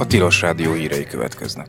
Tilos Rádió hírei következnek.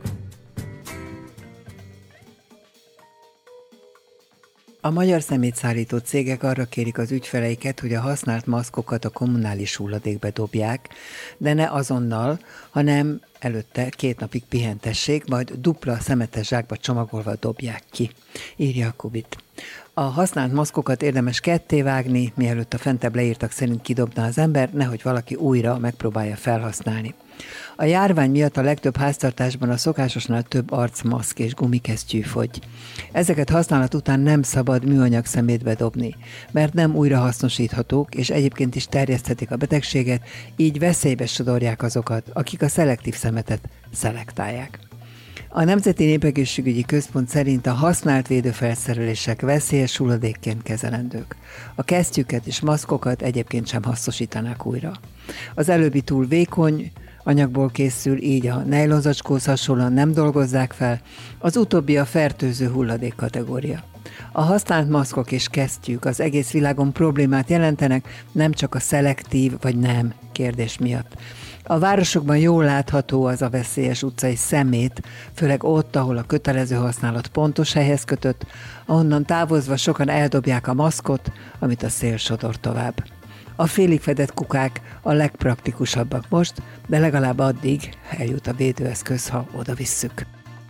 A magyar szemétszállító cégek arra kérik az ügyfeleiket, hogy a használt maszkokat a kommunális hulladékbe dobják, de ne azonnal, hanem előtte 2 napig pihentessék, majd dupla szemetes zsákba csomagolva dobják ki, írja a Kubit. A használt maszkokat érdemes kettévágni, mielőtt a fentebb leírtak szerint kidobna az ember, nehogy valaki újra megpróbálja felhasználni. A járvány miatt a legtöbb háztartásban a szokásosnál több arcmaszk és gumikesztyű fogy. Ezeket használat után nem szabad műanyag szemétbe dobni, mert nem újrahasznosíthatók, és egyébként is terjeszthetik a betegséget, így veszélybe sodorják azokat, akik a szelektív szemetet szelektálják. A Nemzeti Népegészségügyi Központ szerint a használt védőfelszerelések veszélyes hulladékként kezelendők. A kesztyűket és maszkokat egyébként sem hasznosítanák újra. Az előbbi túl vékony anyagból készül, így a nejlonzacskóhoz hasonlóan nem dolgozzák fel, az utóbbi a fertőző hulladék kategória. A használt maszkok és kesztyűk az egész világon problémát jelentenek, nem csak a szelektív vagy nem kérdés miatt. A városokban jól látható az a veszélyes utcai szemét, főleg ott, ahol a kötelező használat pontos helyhez kötött, ahonnan távozva sokan eldobják a maszkot, amit a szél sodor tovább. A félig fedett kukák a legpraktikusabbak most, de legalább addig eljut a védőeszköz, ha oda visszük.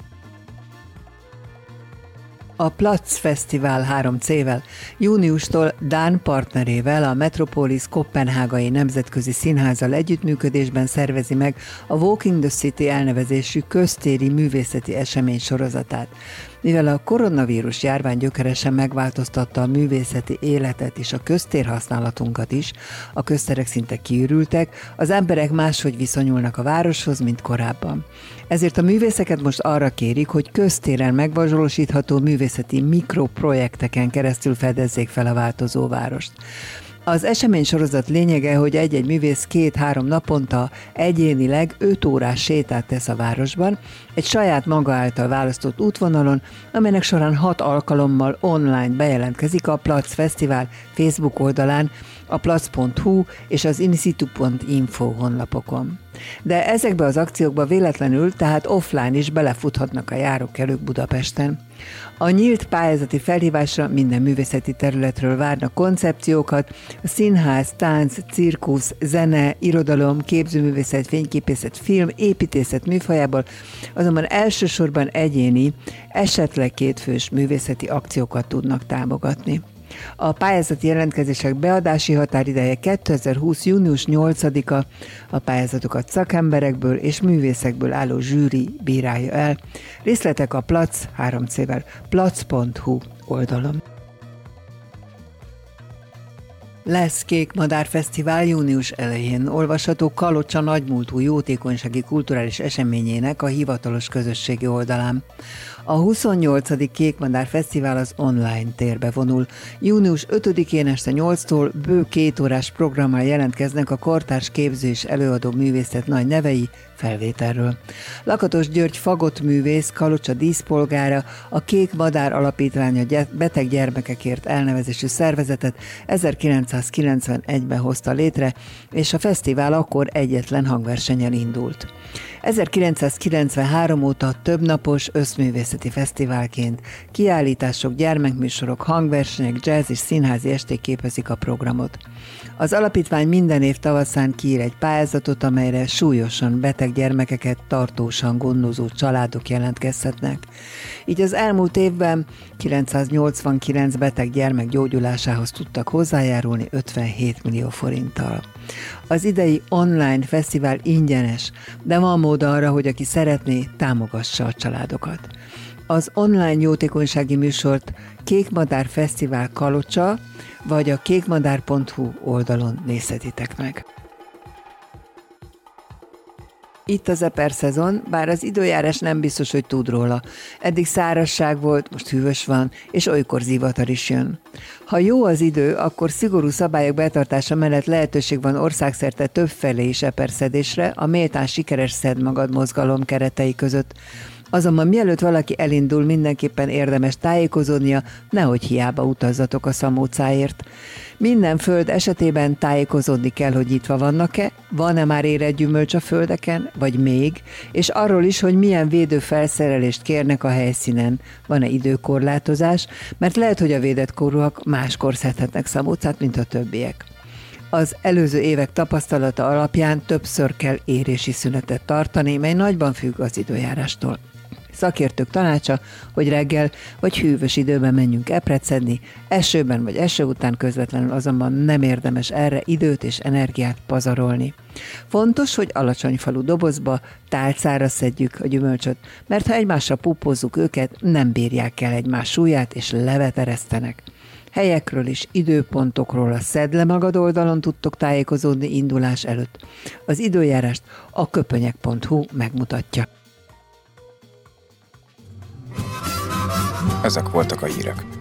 A Platz Fesztivál 3C-vel júniustól dán partnerével, a Metropolis Koppenhágai Nemzetközi Színházzal együttműködésben szervezi meg a Walking the City elnevezésű köztéri művészeti esemény sorozatát. Mivel a koronavírus járvány gyökeresen megváltoztatta a művészeti életet és a köztérhasználatunkat is, a közterek szinte kiürültek, az emberek máshogy viszonyulnak a városhoz, mint korábban. Ezért a művészeket most arra kérik, hogy köztéren megvalósítható művészeti mikroprojekteken keresztül fedezzék fel a változó várost. Az esemény sorozat lényege, hogy egy-egy művész 2-3 naponta egyénileg 5 órás sétát tesz a városban, egy saját maga által választott útvonalon, amelynek során 6 alkalommal online bejelentkezik a Platz Fesztivál Facebook oldalán, a platz.hu és az insitu.info honlapokon. De ezekbe az akciókba véletlenül, tehát offline is belefuthatnak a járókelők Budapesten. A nyílt pályázati felhívásra minden művészeti területről várnak koncepciókat, a színház, tánc, cirkusz, zene, irodalom, képzőművészet, fényképészet, film, építészet műfajából, azonban elsősorban egyéni, esetleg 2 fős művészeti akciókat tudnak támogatni. A pályázati jelentkezések beadási határideje 2020. június 8-a, a pályázatokat szakemberekből és művészekből álló zsűri bírálja el. Részletek a Platz 3C-vel platz.hu oldalon. Lesz Kék Madár Fesztivál június elején. Olvasható Kalocsa nagymúltú jótékonysági kulturális eseményének a hivatalos közösségi oldalán. A 28. Kék Madár Fesztivál az online térbe vonul. Június 5-én este 8-tól bő 2 órás programmal jelentkeznek a kortárs képző és előadó művészet nagy nevei felvételről. Lakatos György fagottművész, Kalocsa díszpolgára, a Kék Madár Alapítvány a beteg gyermekekért elnevezésű szervezetet 1991-ben hozta létre, és a fesztivál akkor egyetlen hangversennyel indult. 1993 óta többnapos összművészeti fesztiválként kiállítások, gyermekműsorok, hangversenyek, jazz és színházi esték képezik a programot. Az alapítvány minden év tavaszán kiír egy pályázatot, amelyre súlyosan beteg gyermekeket tartósan gondozó családok jelentkezhetnek. Így az elmúlt évben 989 beteg gyermek gyógyulásához tudtak hozzájárulni 57 millió forinttal. Az idei online fesztivál ingyenes, de van mód arra, hogy aki szeretné, támogassa a családokat. Az online jótékonysági műsort Kék Madár Fesztivál Kalocsa vagy a kékmadár.hu oldalon nézhetitek meg. Itt az eper szezon, bár az időjárás nem biztos, hogy tud róla. Eddig szárazság volt, most hűvös van, és olykor zivatar is jön. Ha jó az idő, akkor szigorú szabályok betartása mellett lehetőség van országszerte többfelé is eperszedésre a méltán sikeres Szedd Magad mozgalom keretei között. Azonban mielőtt valaki elindul, mindenképpen érdemes tájékozódnia, nehogy hiába utazzatok a szamócáért. Minden föld esetében tájékozódni kell, hogy nyitva vannak-e, van-e már érett gyümölcs a földeken, vagy még, és arról is, hogy milyen védőfelszerelést kérnek a helyszínen, van-e időkorlátozás, mert lehet, hogy a védett korúak máskor szedhetnek szamócát, mint a többiek. Az előző évek tapasztalata alapján többször kell érési szünetet tartani, mely nagyban függ az időjárástól. Szakértők tanácsa, hogy reggel vagy hűvös időben menjünk epret szedni, esőben vagy eső után közvetlenül azonban nem érdemes erre időt és energiát pazarolni. Fontos, hogy alacsony falu dobozba, tálcára szedjük a gyümölcsöt, mert ha egymásra púpozzuk őket, nem bírják el egymás súlyát és levet eresztenek. Helyekről és időpontokról a Szedd le magad oldalon tudtok tájékozódni indulás előtt. Az időjárást a köpönyek.hu megmutatja. Ezek voltak a hírek.